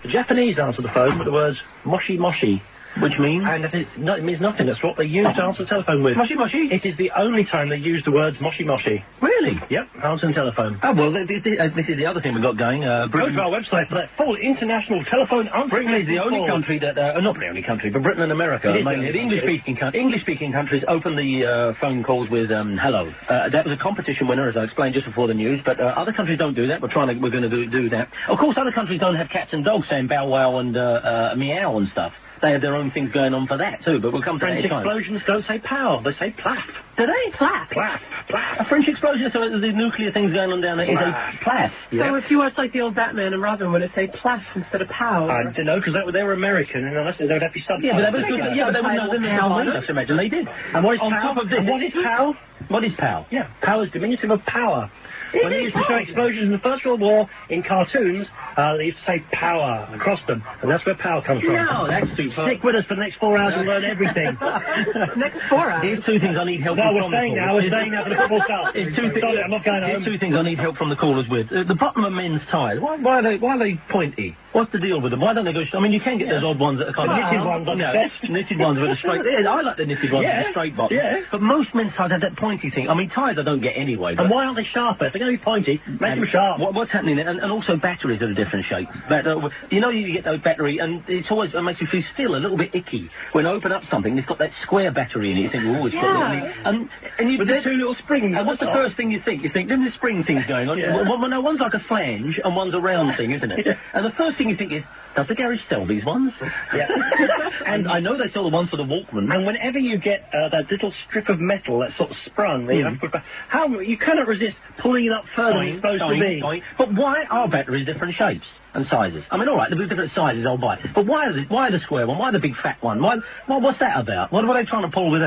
The Japanese answer the phone with the words moshi moshi. Which means? And it means nothing. That's what they use to answer the telephone with. Moshi moshi? It is the only time they use the words moshi moshi. Really? Yep, answering telephone. Oh, well, this is the other thing we've got going. Go to our website for that full international telephone answer. Britain is the only country that, not the only country, but Britain and America, mainly the English-speaking countries open the phone calls with hello. That was a competition winner, as I explained just before the news, but other countries don't do that. We're going to do that. Of course, other countries don't have cats and dogs saying bow wow and meow and stuff. They have their own things going on for that, too, but we'll come to that in time. French explosions don't say pow, they say plaf. Do they? Plaf. Plaf. Plaf. A French explosion, so the nuclear things going on down there is a plaf. Yeah. So if you watch, like, the old Batman and Robin, would it say plaf instead of pow? I don't know, because they were American, and unless they would have to be subtitles. Yeah, but they would know what pow means. I imagine they did. And what is on pow? Top of this, what is pow? What is pow? Yeah, pow is diminutive of power. When they used to show explosions in the First World War in cartoons, they used to say power across them, and that's where power comes from. No, that's too far. Stick with us for the next 4 hours and learn everything. Next 4 hours? Here's two things I need help with. No, we're staying now for the football stuff. Sorry, I'm not going home. Here's two things I need help from the callers with. The bottom of men's ties, why are they pointy? What's the deal with them? Why don't they go... I mean, you can get those odd ones that are kind of... Knitted ones on the best. Knitted ones with a straight... Yeah, I like the knitted ones with a straight bottom. Yeah. But most men's ties have that pointy thing. I mean, ties I don't get anyway. And why aren't they sharper? If they're going to be pointy, make them sharp. What's happening there? And also batteries are a different shape. You know you get those battery, and it always makes you feel still a little bit icky. When I open up something, it's got that square battery in it. You think, oh, it's got... And you... With the two little springs. And what's the first thing you think? You think, then the spring thing's going on. Yeah. Well, no, one's like a flange, and one's a round thing, isn't it? And the first thing you think is, does the garage sell these ones? Yeah. And I know they sell the ones for the Walkman. And whenever you get that little strip of metal that's sort of sprung, that you have to put back, you cannot resist pulling it up further than it's supposed to be. But why are batteries different shapes and sizes? I mean, all right, there'll be different sizes, I'll buy. But why the square one? Why the big fat one? What's that about? What are they trying to pull with that?